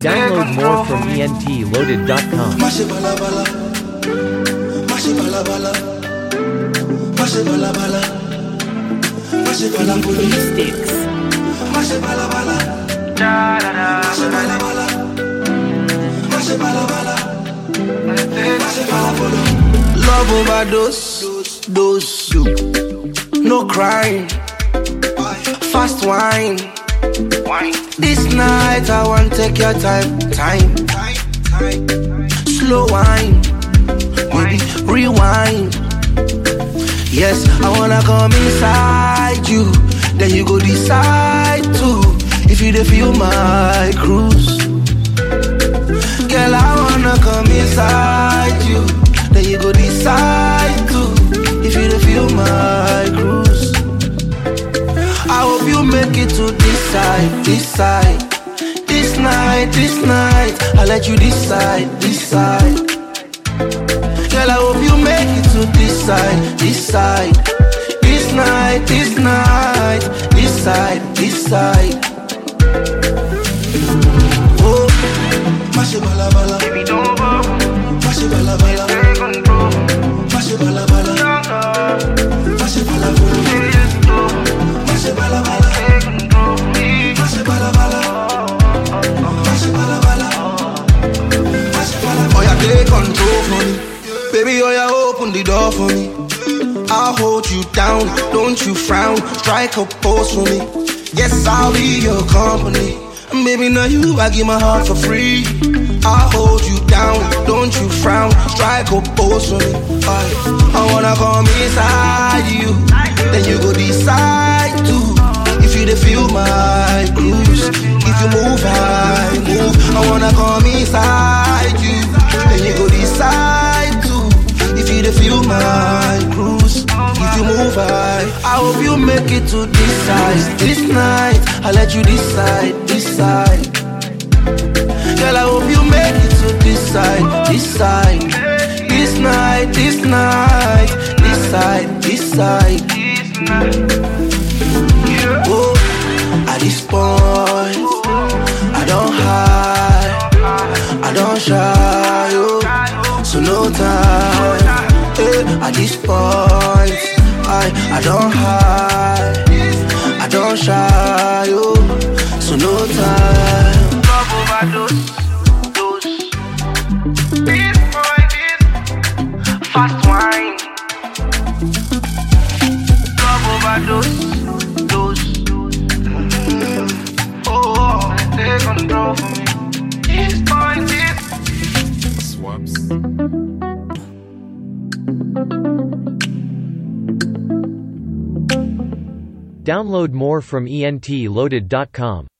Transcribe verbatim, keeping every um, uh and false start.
Download more from E N T loaded dot com. Love overdose, dose, no crying, fast wine. This night I want take your time, time, slow wine, baby, rewind. Yes, I wanna come inside you, then you go decide to if you dey feel my cruise. Girl, I wanna come inside you, then you go decide to if you dey feel my cruise. I hope you make it to this side, this side, this night, this night. I'll let you decide, decide. Girl, I hope you make it to this side, this side, this night, this night, this side, this side. Oh, mashi bala bala, baby don't go. Mashi bala bala, take control. Mashi bala bala, mashi bala bala, mashi bala bala, take control. Mashi bala bala, mashi bala bala, mashi bala bala. Oh yeah, take control for me. Baby, oh yeah, open the door for me. I'll hold you down, don't you frown. Strike a pose for me. Yes, I'll be your company. Baby, now you, I give my heart for free. I'll hold you down, don't you frown. Strike a pose for me. I, I wanna come inside you, then you go decide to if you dey feel my cruise. If you move, I move. I wanna come inside you, then you go decide to if you dey feel my cruise. If you move, I I hope you make it to this side, this night. I'll let you decide, decide. Girl, I hope you make it to this side, this side, this night, this night, this side, this side. Oh, at this point, I don't hide, I don't shy, oh, so no time. Hey, at this point, I I don't hide, I don't shy, oh, so no time. Love overdose, dose. This boy, this fast wine. Love overdose, dose. Mm-hmm. Oh, take control for me. This boy, this swaps. Download more from E N T loaded dot com.